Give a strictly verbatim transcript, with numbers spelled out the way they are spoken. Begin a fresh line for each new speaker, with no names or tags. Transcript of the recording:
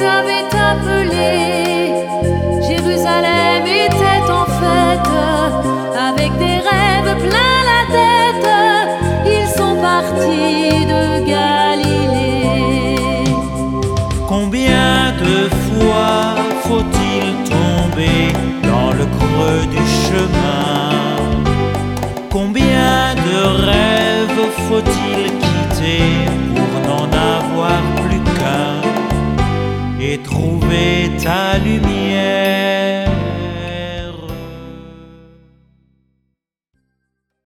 avait appelé. Jérusalem était en fête, avec des rêves plein la tête. Ils sont partis de Galilée.
Combien de fois faut-il tomber dans le creux du chemin? Combien de rêves faut-il quitter pour n'en avoir plus qu'un et trouver ta lumière?